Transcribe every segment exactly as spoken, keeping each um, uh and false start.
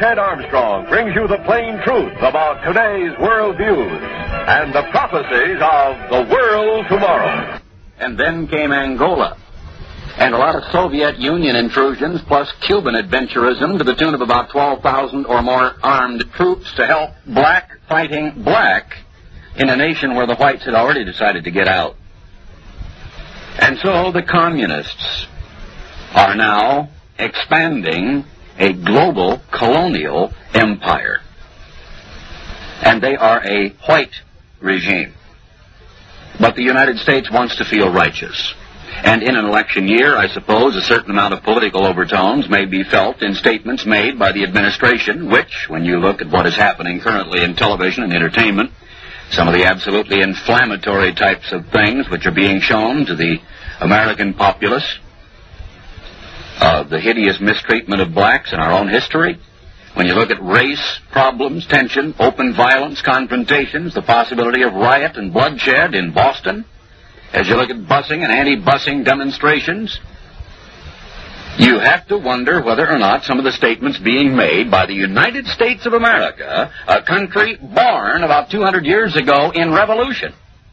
Ted Armstrong brings you the plain truth about today's world views and the prophecies of the world tomorrow. And then came Angola, and a lot of Soviet Union intrusions, plus Cuban adventurism to the tune of about twelve thousand or more armed troops to help black fighting black in a nation where the whites had already decided to get out. And so the communists are now expanding a global colonial empire. And they are a white regime. But the United States wants to feel righteous. And in an election year, I suppose, a certain amount of political overtones may be felt in statements made by the administration, which, when you look at what is happening currently in television and entertainment, some of the absolutely inflammatory types of things which are being shown to the American populace, uh, the hideous mistreatment of blacks in our own history, when you look at race problems, tension, open violence, confrontations, the possibility of riot and bloodshed in Boston, as you look at busing and anti-busing demonstrations, you have to wonder whether or not some of the statements being made by the United States of America, a country born about two hundred years ago in revolution,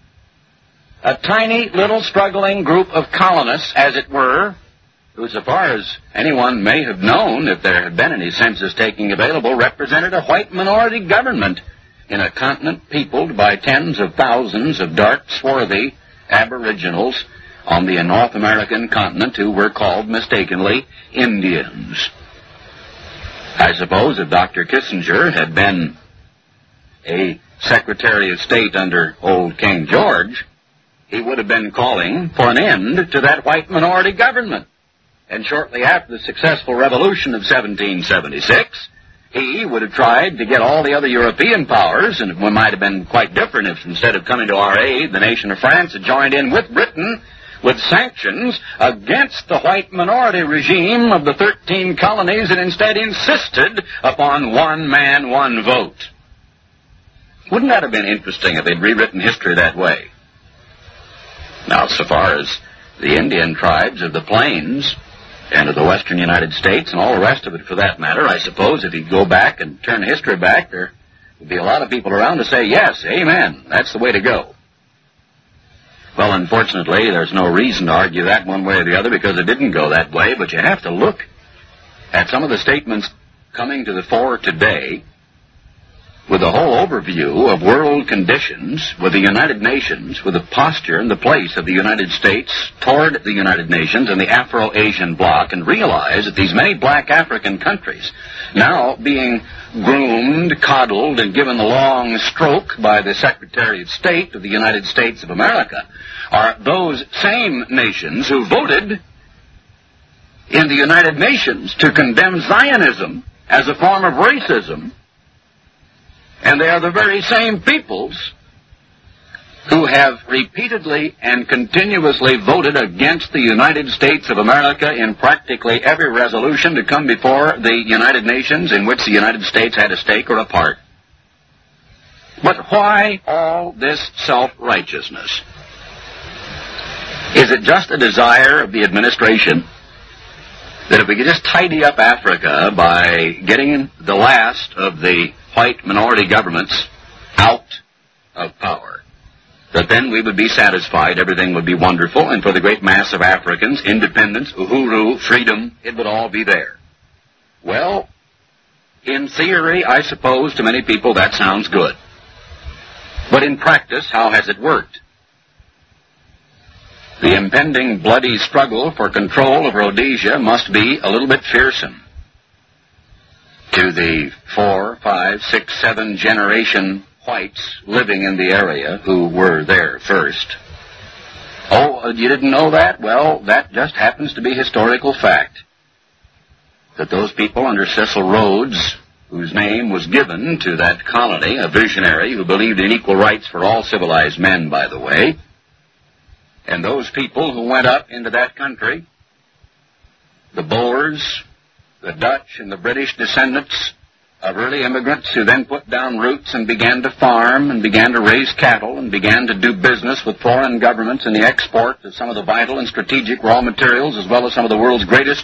a tiny little struggling group of colonists, as it were, who, so far as anyone may have known, if there had been any census taking available, represented a white minority government in a continent peopled by tens of thousands of dark, swarthy aboriginals on the North American continent who were called mistakenly Indians. I suppose if Doctor Kissinger had been a Secretary of State under old King George, he would have been calling for an end to that white minority government. And shortly after the successful revolution of seventeen seventy-six, he would have tried to get all the other European powers, and it might have been quite different if instead of coming to our aid, the nation of France had joined in with Britain with sanctions against the white minority regime of the thirteen colonies and instead insisted upon one man, one vote. Wouldn't that have been interesting if they'd rewritten history that way? Now, so far as the Indian tribes of the plains and of the western United States and all the rest of it for that matter, I suppose if you go back and turn history back, there would be a lot of people around to say, yes, amen, that's the way to go. Well, unfortunately, there's no reason to argue that one way or the other because it didn't go that way, but you have to look at some of the statements coming to the fore today with a whole overview of world conditions, with the United Nations, with the posture and the place of the United States toward the United Nations and the Afro-Asian bloc, and realize that these many black African countries, now being groomed, coddled, and given the long stroke by the Secretary of State of the United States of America, are those same nations who voted in the United Nations to condemn Zionism as a form of racism. And they are the very same peoples who have repeatedly and continuously voted against the United States of America in practically every resolution to come before the United Nations in which the United States had a stake or a part. But why all this self-righteousness? Is it just a desire of the administration that if we could just tidy up Africa by getting the last of the white minority governments out of power, that then we would be satisfied, everything would be wonderful, and for the great mass of Africans, independence, uhuru, freedom, it would all be there? Well, in theory, I suppose to many people that sounds good. But in practice, how has it worked? The impending bloody struggle for control of Rhodesia must be a little bit fearsome to the four, five, six, seven generation whites living in the area who were there first. Oh, you didn't know that? Well, that just happens to be historical fact. That those people under Cecil Rhodes, whose name was given to that colony, a visionary who believed in equal rights for all civilized men, by the way, and those people who went up into that country, the Boers, the Dutch and the British descendants of early immigrants who then put down roots and began to farm and began to raise cattle and began to do business with foreign governments in the export of some of the vital and strategic raw materials as well as some of the world's greatest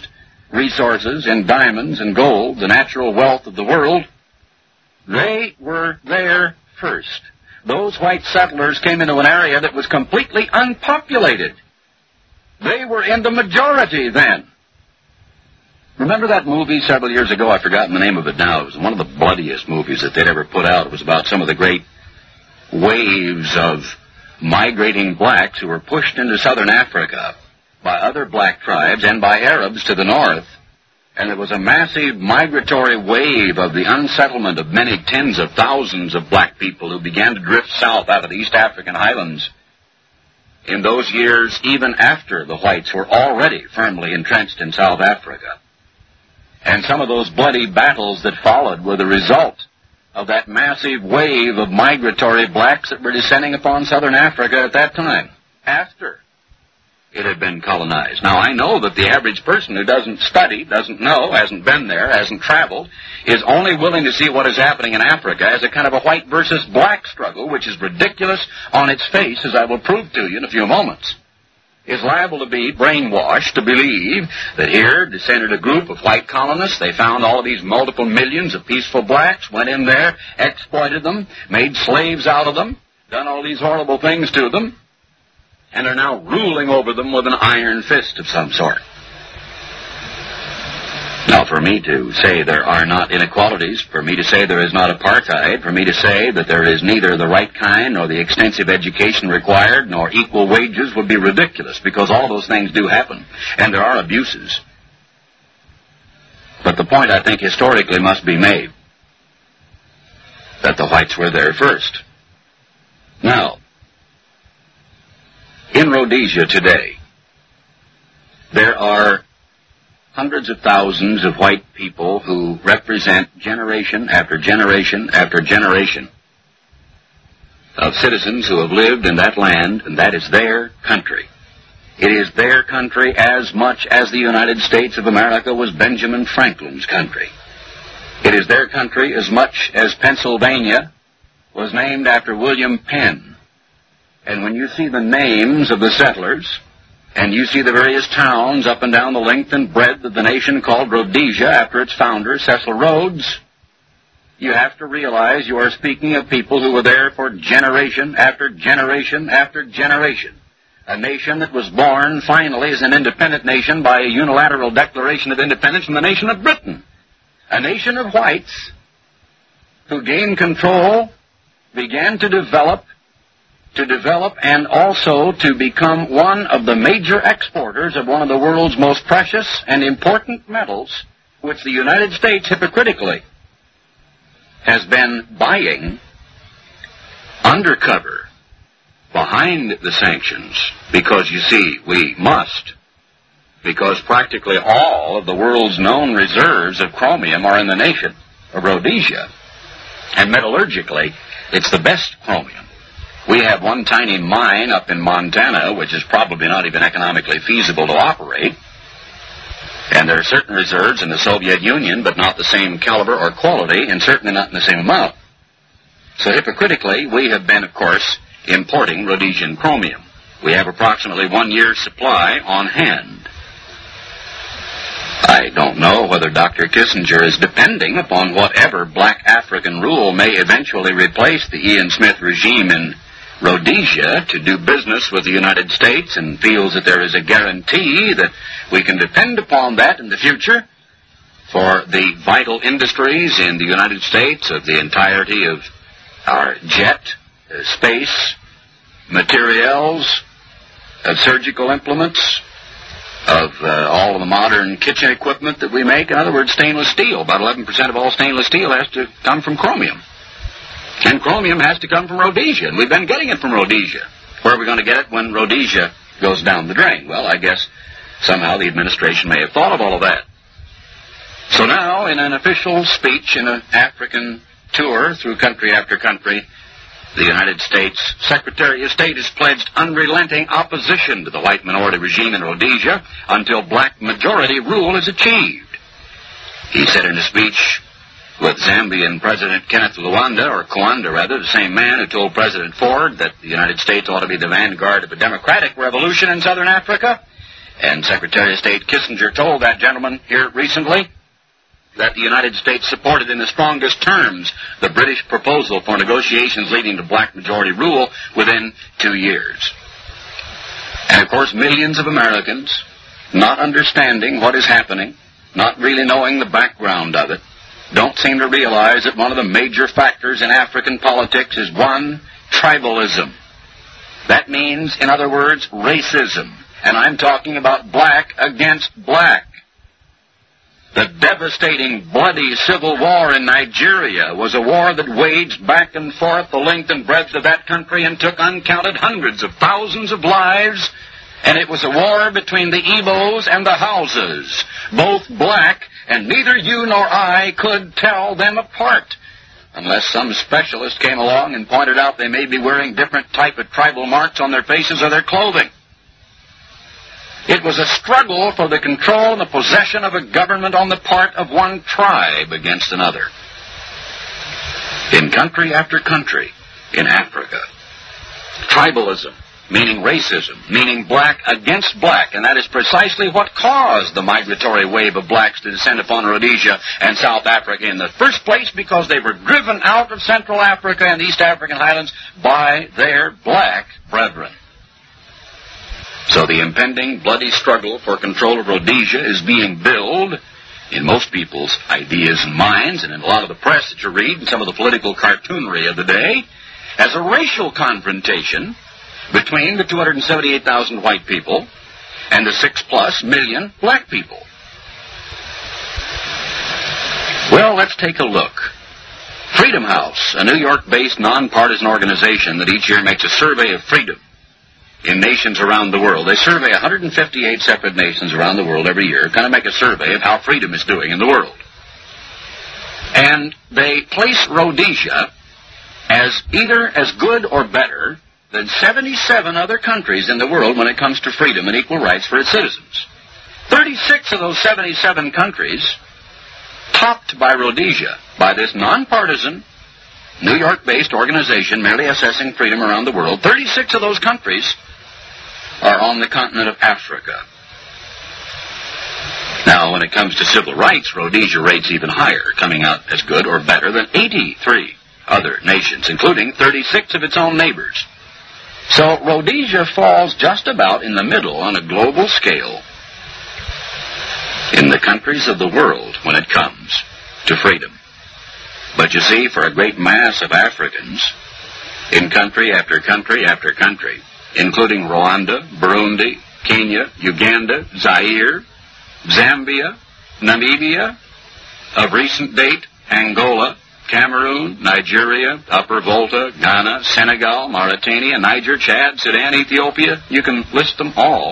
resources in diamonds and gold, the natural wealth of the world, they were there first. Those white settlers came into an area that was completely unpopulated. They were in the majority then. Remember that movie several years ago? I've forgotten the name of it now. It was one of the bloodiest movies that they'd ever put out. It was about some of the great waves of migrating blacks who were pushed into southern Africa by other black tribes and by Arabs to the north. And there was a massive migratory wave of the unsettlement of many tens of thousands of black people who began to drift south out of the East African highlands in those years, even after the whites were already firmly entrenched in South Africa. And some of those bloody battles that followed were the result of that massive wave of migratory blacks that were descending upon southern Africa at that time, after it had been colonized. Now, I know that the average person who doesn't study, doesn't know, hasn't been there, hasn't traveled, is only willing to see what is happening in Africa as a kind of a white versus black struggle, which is ridiculous on its face, as I will prove to you in a few moments, is liable to be brainwashed to believe that here descended a group of white colonists. They found all of these multiple millions of peaceful blacks, went in there, exploited them, made slaves out of them, done all these horrible things to them, and are now ruling over them with an iron fist of some sort. Now, for me to say there are not inequalities, for me to say there is not apartheid, for me to say that there is neither the right kind nor the extensive education required nor equal wages would be ridiculous, because all those things do happen, and there are abuses. But the point, I think, historically must be made that the whites were there first. Now, in Rhodesia today, there are hundreds of thousands of white people who represent generation after generation after generation of citizens who have lived in that land, and that is their country. It is their country as much as the United States of America was Benjamin Franklin's country. It is their country as much as Pennsylvania was named after William Penn. And when you see the names of the settlers, and you see the various towns up and down the length and breadth of the nation called Rhodesia after its founder, Cecil Rhodes, you have to realize you are speaking of people who were there for generation after generation after generation. A nation that was born finally as an independent nation by a unilateral declaration of independence from the nation of Britain. A nation of whites who gained control, began to develop, to develop and also to become one of the major exporters of one of the world's most precious and important metals, which the United States hypocritically has been buying undercover behind the sanctions, because, you see, we must, because practically all of the world's known reserves of chromium are in the nation of Rhodesia, and metallurgically, it's the best chromium. We have one tiny mine up in Montana, which is probably not even economically feasible to operate. And there are certain reserves in the Soviet Union, but not the same caliber or quality, and certainly not in the same amount. So hypocritically, we have been, of course, importing Rhodesian chromium. We have approximately one year's supply on hand. I don't know whether Doctor Kissinger is depending upon whatever black African rule may eventually replace the Ian Smith regime in Rhodesia to do business with the United States, and feels that there is a guarantee that we can depend upon that in the future for the vital industries in the United States of the entirety of our jet, uh, space, materials, of surgical implements, of uh, all of the modern kitchen equipment that we make. In other words, stainless steel. About eleven percent of all stainless steel has to come from chromium. And chromium has to come from Rhodesia, and we've been getting it from Rhodesia. Where are we going to get it when Rhodesia goes down the drain? Well, I guess somehow the administration may have thought of all of that. So now, in an official speech in an African tour through country after country, the United States Secretary of State has pledged unrelenting opposition to the white minority regime in Rhodesia until black majority rule is achieved. He said in a speech with Zambian President Kenneth Luanda, or Kawanda rather, the same man who told President Ford that the United States ought to be the vanguard of a democratic revolution in southern Africa, And Secretary of State Kissinger told that gentleman here recently that the United States supported in the strongest terms the British proposal for negotiations leading to black majority rule within two years. And of course, millions of Americans, not understanding what is happening, not really knowing the background of it, don't seem to realize that one of the major factors in African politics is one, tribalism. That means, in other words, racism. And I'm talking about black against black. The devastating, bloody civil war in Nigeria was a war that waged back and forth the length and breadth of that country and took uncounted hundreds of thousands of lives. And it was a war between the Igbos and the Hausas, both black, and neither you nor I could tell them apart, unless some specialist came along and pointed out they may be wearing different type of tribal marks on their faces or their clothing. It was a struggle for the control and the possession of a government on the part of one tribe against another. In country after country in Africa, tribalism, meaning racism, meaning black against black, and that is precisely what caused the migratory wave of blacks to descend upon Rhodesia and South Africa in the first place, because they were driven out of Central Africa and East African highlands by their black brethren. So the impending bloody struggle for control of Rhodesia is being billed in most people's ideas and minds, and in a lot of the press that you read and some of the political cartoonry of the day, as a racial confrontation between the two hundred seventy-eight thousand white people and the six plus million black people. Well, let's take a look. Freedom House, a New York-based nonpartisan organization that each year makes a survey of freedom in nations around the world. They survey one hundred fifty-eight separate nations around the world every year, kind of make a survey of how freedom is doing in the world. And they place Rhodesia as either as good or better than seventy-seven other countries in the world when it comes to freedom and equal rights for its citizens. thirty-six of those seventy-seven countries, topped by Rhodesia, by this nonpartisan, New York-based organization merely assessing freedom around the world, thirty-six of those countries are on the continent of Africa. Now, when it comes to civil rights, Rhodesia rates even higher, coming out as good or better than eighty-three other nations, including thirty-six of its own neighbors. So Rhodesia falls just about in the middle on a global scale in the countries of the world when it comes to freedom. But you see, for a great mass of Africans, in country after country after country, including Rwanda, Burundi, Kenya, Uganda, Zaire, Zambia, Namibia, of recent date, Angola, Cameroon, Nigeria, Upper Volta, Ghana, Senegal, Mauritania, Niger, Chad, Sudan, Ethiopia, you can list them all.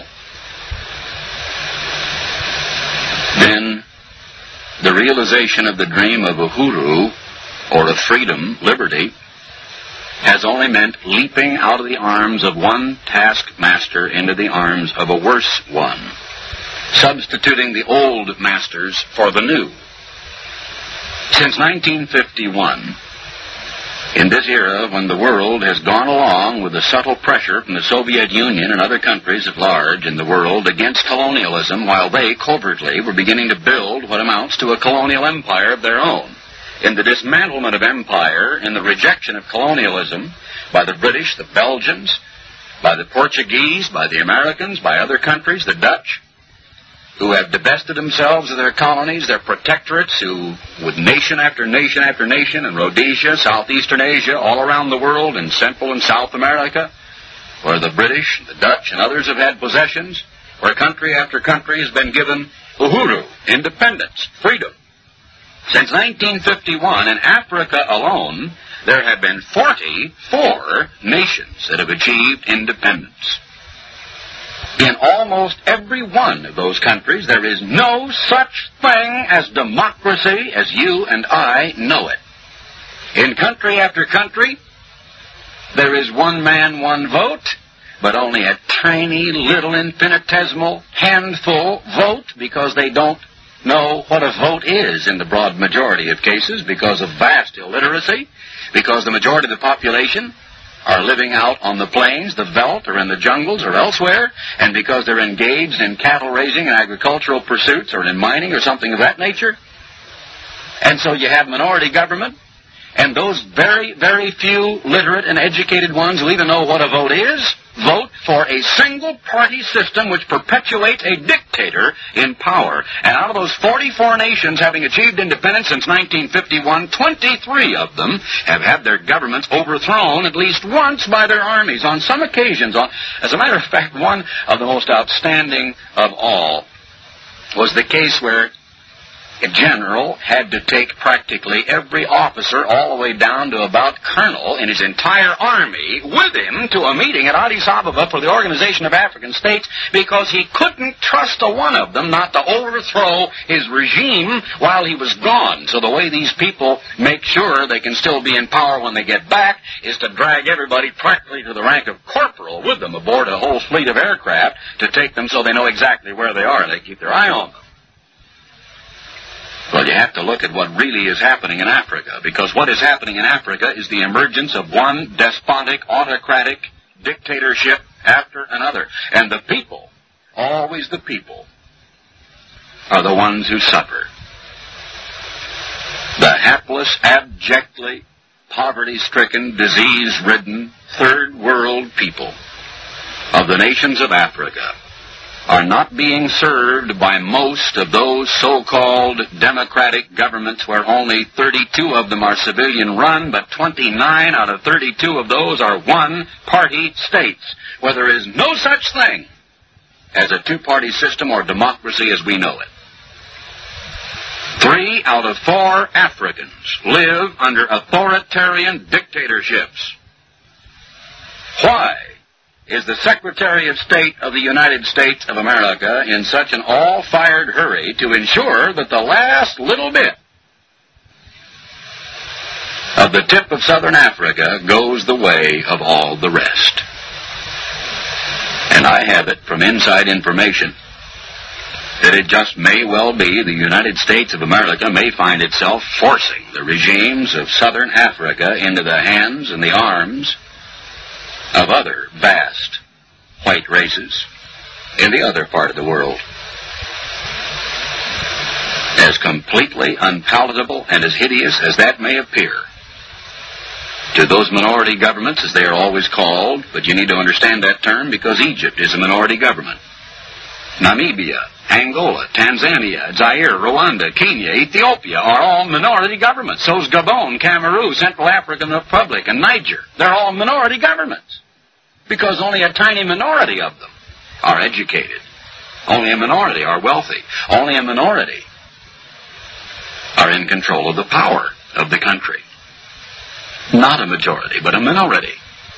Then the realization of the dream of Uhuru, or of freedom, liberty, has only meant leaping out of the arms of one taskmaster into the arms of a worse one, substituting the old masters for the new. Since nineteen fifty-one, in this era when the world has gone along with the subtle pressure from the Soviet Union and other countries at large in the world against colonialism, while they covertly were beginning to build what amounts to a colonial empire of their own, in the dismantlement of empire, in the rejection of colonialism by the British, the Belgians, by the Portuguese, by the Americans, by other countries, the Dutch, who have divested themselves of their colonies, their protectorates, who, with nation after nation after nation, in Rhodesia, southeastern Asia, all around the world, in Central and South America, where the British, the Dutch, and others have had possessions, where country after country has been given uhuru, independence, freedom. Since nineteen fifty-one, in Africa alone, there have been forty-four nations that have achieved independence. In almost every one of those countries, there is no such thing as democracy as you and I know it. In country after country, there is one man, one vote, but only a tiny little infinitesimal handful vote, because they don't know what a vote is in the broad majority of cases, because of vast illiteracy, because the majority of the population are living out on the plains, the veldt, or in the jungles, or elsewhere, and because they're engaged in cattle raising and agricultural pursuits, or in mining, or something of that nature. And so you have minority government, and those very, very few literate and educated ones who even know what a vote is, vote for a single-party system which perpetuates a dictator in power. And out of those forty-four nations having achieved independence since nineteen fifty-one, twenty-three of them have had their governments overthrown at least once by their armies, on some occasions. On, as a matter of fact, one of the most outstanding of all was the case where a general had to take practically every officer all the way down to about colonel in his entire army with him to a meeting at Addis Ababa for the Organization of African States because he couldn't trust a one of them not to overthrow his regime while he was gone. So the way these people make sure they can still be in power when they get back is to drag everybody practically to the rank of corporal with them aboard a whole fleet of aircraft to take them so they know exactly where they are and they keep their eye on them. Well, you have to look at what really is happening in Africa, because what is happening in Africa is the emergence of one despotic, autocratic dictatorship after another. And the people, always the people, are the ones who suffer. The hapless, abjectly poverty-stricken, disease-ridden, third-world people of the nations of Africa are not being served by most of those so-called democratic governments where only thirty-two of them are civilian-run, but twenty-nine out of thirty-two of those are one-party states, where there is no such thing as a two-party system or democracy as we know it. Three out of four Africans live under authoritarian dictatorships. Why is the Secretary of State of the United States of America in such an all-fired hurry to ensure that the last little bit of the tip of southern Africa goes the way of all the rest? And I have it from inside information that it just may well be the United States of America may find itself forcing the regimes of southern Africa into the hands and the arms of other vast white races in the other part of the world. As completely unpalatable and as hideous as that may appear to those minority governments, as they are always called, but you need to understand that term because Egypt is a minority government. Namibia, Angola, Tanzania, Zaire, Rwanda, Kenya, Ethiopia are all minority governments. So is Gabon, Cameroon, Central African Republic, and Niger. They're all minority governments because only a tiny minority of them are educated. Only a minority are wealthy. Only a minority are in control of the power of the country. Not a majority, but a minority.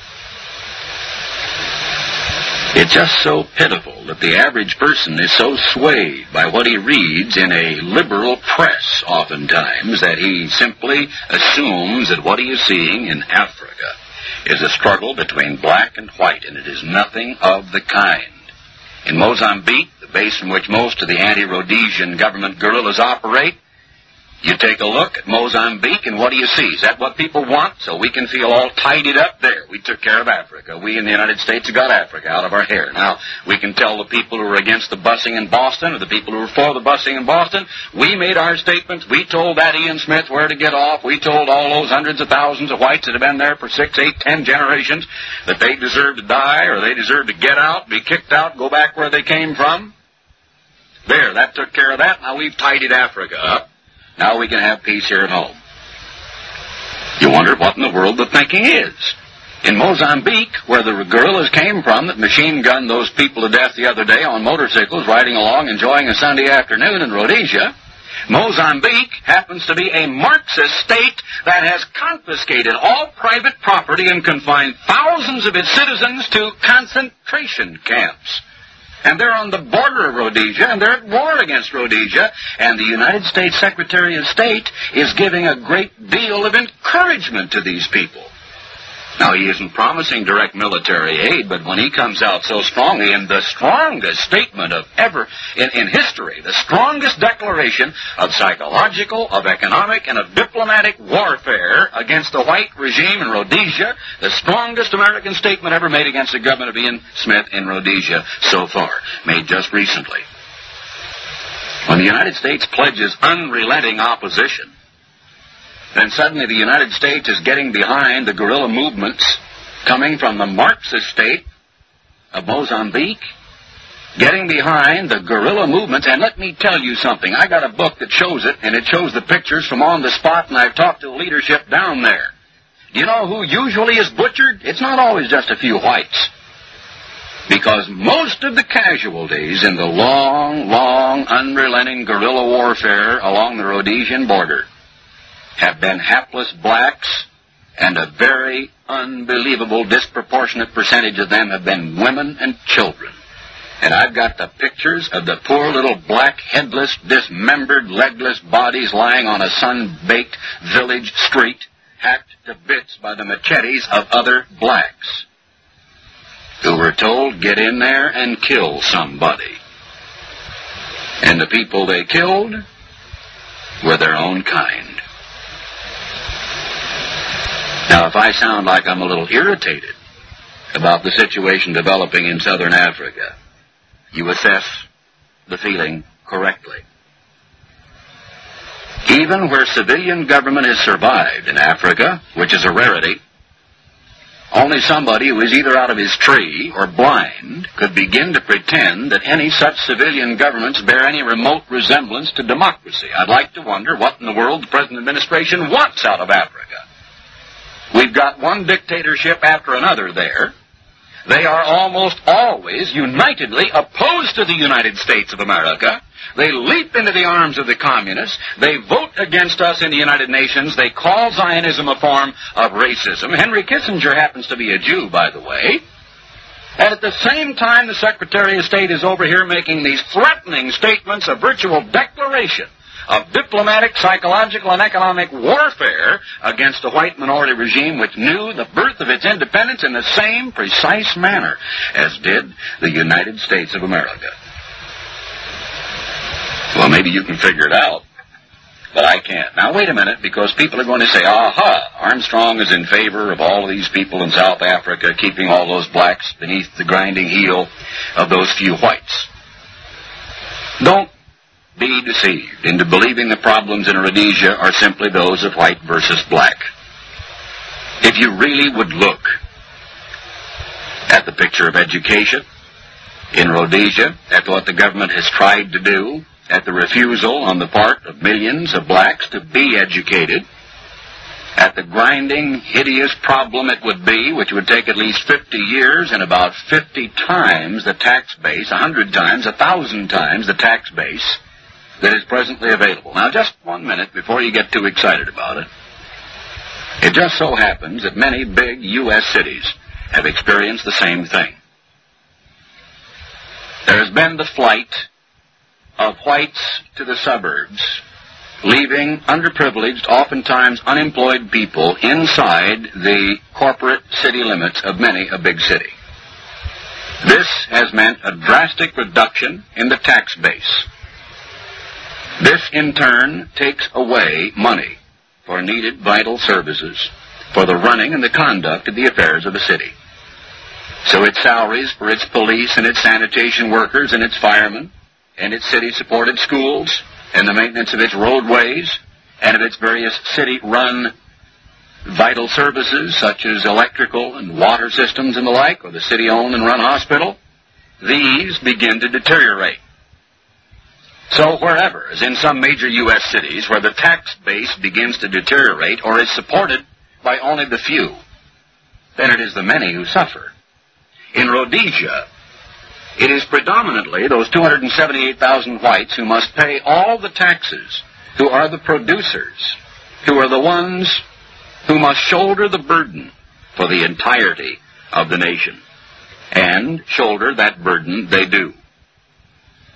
It's just so pitiful that the average person is so swayed by what he reads in a liberal press oftentimes that he simply assumes that what he is seeing in Africa is a struggle between black and white, and it is nothing of the kind. In Mozambique, the base from which most of the anti-Rhodesian government guerrillas operate, you take a look at Mozambique, and what do you see? Is that what people want? So we can feel all tidied up there. We took care of Africa. We in the United States have got Africa out of our hair. Now, we can tell the people who are against the busing in Boston or the people who are for the busing in Boston, we made our statements. We told that Ian Smith where to get off. We told all those hundreds of thousands of whites that have been there for six, eight, ten generations that they deserve to die or they deserve to get out, be kicked out, go back where they came from. There, that took care of that. Now we've tidied Africa up. Now we can have peace here at home. You wonder what in the world the thinking is. In Mozambique, where the guerrillas came from that machine-gunned those people to death the other day on motorcycles, riding along, enjoying a Sunday afternoon in Rhodesia, Mozambique happens to be a Marxist state that has confiscated all private property and confined thousands of its citizens to concentration camps. And they're on the border of Rhodesia, and they're at war against Rhodesia, and the United States Secretary of State is giving a great deal of encouragement to these people. Now, he isn't promising direct military aid, but when he comes out so strongly in the strongest statement of ever in, in history, the strongest declaration of psychological, of economic, and of diplomatic warfare against the white regime in Rhodesia, the strongest American statement ever made against the government of Ian Smith in Rhodesia so far, made just recently. When the United States pledges unrelenting opposition, then suddenly the United States is getting behind the guerrilla movements coming from the Marxist state of Mozambique, getting behind the guerrilla movements. And let me tell you something. I got a book that shows it, and it shows the pictures from on the spot, and I've talked to the leadership down there. Do you know who usually is butchered? It's not always just a few whites. Because most of the casualties in the long, long, unrelenting guerrilla warfare along the Rhodesian border have been hapless blacks, and a very unbelievable, disproportionate percentage of them have been women and children. And I've got the pictures of the poor little black, headless, dismembered, legless bodies lying on a sun-baked village street, hacked to bits by the machetes of other blacks, who were told, get in there and kill somebody. And the people they killed were their own kind. Now, if I sound like I'm a little irritated about the situation developing in southern Africa, you assess the feeling correctly. Even where civilian government has survived in Africa, which is a rarity, only somebody who is either out of his tree or blind could begin to pretend that any such civilian governments bear any remote resemblance to democracy. I'd like to wonder what in the world the present administration wants out of Africa. We've got one dictatorship after another there. They are almost always unitedly opposed to the United States of America. They leap into the arms of the communists. They vote against us in the United Nations. They call Zionism a form of racism. Henry Kissinger happens to be a Jew, by the way. And at the same time, the Secretary of State is over here making these threatening statements, a virtual declaration of diplomatic, psychological, and economic warfare against the white minority regime which knew the birth of its independence in the same precise manner as did the United States of America. Well, maybe you can figure it out, but I can't. Now, wait a minute, because people are going to say, aha, Armstrong is in favor of all of these people in South Africa keeping all those blacks beneath the grinding heel of those few whites. Don't be deceived into believing the problems in Rhodesia are simply those of white versus black. If you really would look at the picture of education in Rhodesia, at what the government has tried to do, at the refusal on the part of millions of blacks to be educated, at the grinding, hideous problem it would be, which would take at least fifty years and about fifty times the tax base, a hundred times, a thousand times the tax base that is presently available. Now, just one minute before you get too excited about it. It just so happens that many big U S cities have experienced the same thing. There has been the flight of whites to the suburbs, leaving underprivileged, oftentimes unemployed people inside the corporate city limits of many a big city. This has meant a drastic reduction in the tax base. This, in turn, takes away money for needed vital services, for the running and the conduct of the affairs of the city. So its salaries for its police and its sanitation workers and its firemen and its city-supported schools and the maintenance of its roadways and of its various city-run vital services such as electrical and water systems and the like, or the city-owned and run hospital, these begin to deteriorate. So wherever, as in some major U S cities, where the tax base begins to deteriorate or is supported by only the few, then it is the many who suffer. In Rhodesia, it is predominantly those two hundred seventy-eight thousand whites who must pay all the taxes, who are the producers, who are the ones who must shoulder the burden for the entirety of the nation. And shoulder that burden they do.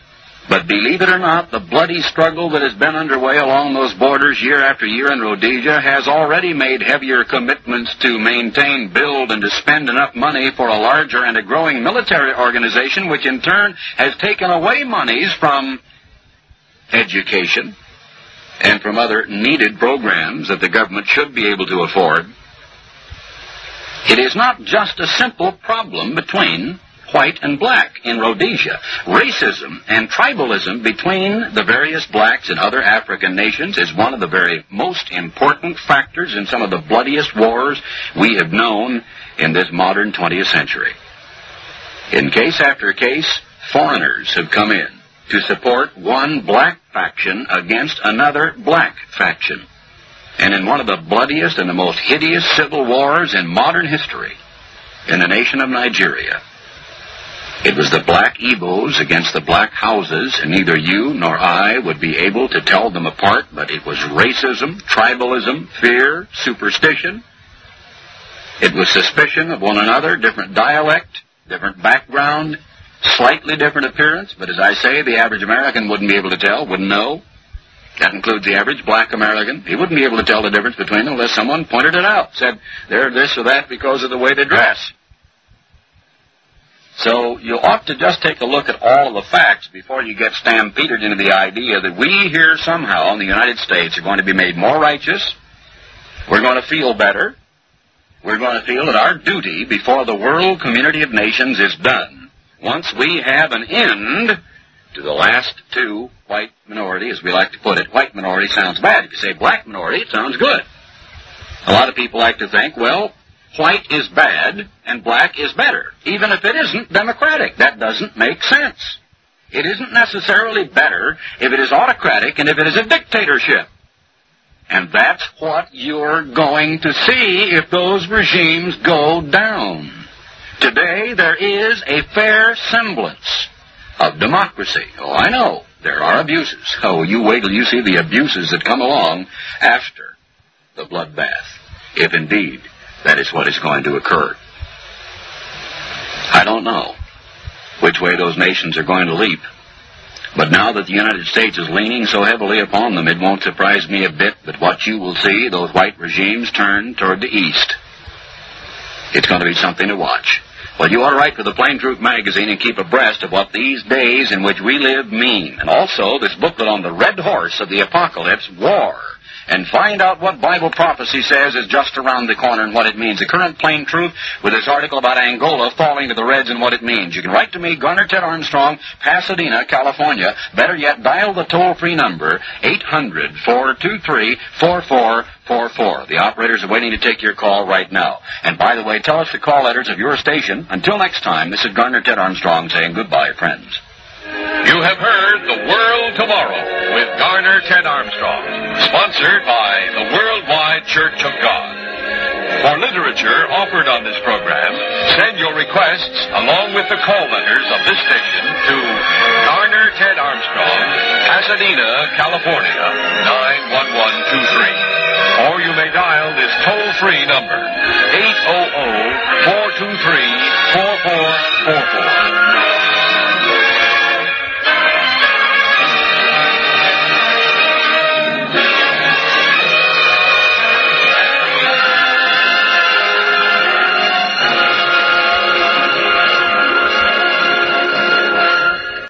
But believe it or not, the bloody struggle that has been underway along those borders year after year in Rhodesia has already made heavier commitments to maintain, build, and to spend enough money for a larger and a growing military organization, which in turn has taken away monies from education and from other needed programs that the government should be able to afford. It is not just a simple problem between white and black in Rhodesia. Racism and tribalism between the various blacks and other African nations is one of the very most important factors in some of the bloodiest wars we have known in this modern twentieth century. In case after case, foreigners have come in to support one black faction against another black faction. And in one of the bloodiest and the most hideous civil wars in modern history, in the nation of Nigeria, it was the black Igbos against the black Hausas, and neither you nor I would be able to tell them apart, but it was racism, tribalism, fear, superstition. It was suspicion of one another, different dialect, different background, slightly different appearance, but as I say, the average American wouldn't be able to tell, wouldn't know. That includes the average black American. He wouldn't be able to tell the difference between them unless someone pointed it out, said they're this or that because of the way they dress. So you ought to just take a look at all of the facts before you get stampeded into the idea that we here somehow in the United States are going to be made more righteous. We're going to feel better. We're going to feel that our duty before the world community of nations is done once we have an end to the last two white minority, as we like to put it. White minority sounds bad. If you say black minority, it sounds good. A lot of people like to think, well, white is bad and black is better, even if it isn't democratic. That doesn't make sense. It isn't necessarily better if it is autocratic and if it is a dictatorship. And that's what you're going to see if those regimes go down. Today, there is a fair semblance of democracy. Oh, I know, there are abuses. Oh, you wait till you see the abuses that come along after the bloodbath, if indeed that is what is going to occur. I don't know which way those nations are going to leap. But now that the United States is leaning so heavily upon them, it won't surprise me a bit that what you will see, those white regimes turn toward the east. It's going to be something to watch. Well, you ought to write for the Plain Truth magazine and keep abreast of what these days in which we live mean. And also this booklet on the red horse of the apocalypse, war. And find out what Bible prophecy says is just around the corner and what it means. The current Plain Truth with this article about Angola falling to the Reds and what it means. You can write to me, Garner Ted Armstrong, Pasadena, California. Better yet, dial the toll-free number, eight hundred, four two three, four four four four. The operators are waiting to take your call right now. And by the way, tell us the call letters of your station. Until next time, this is Garner Ted Armstrong saying goodbye, friends. You have heard The World Tomorrow with Garner Ted Armstrong, sponsored by the Worldwide Church of God. For literature offered on this program, send your requests along with the call letters of this station to Garner Ted Armstrong, Pasadena, California, nine one one two three. Or you may dial this toll-free number,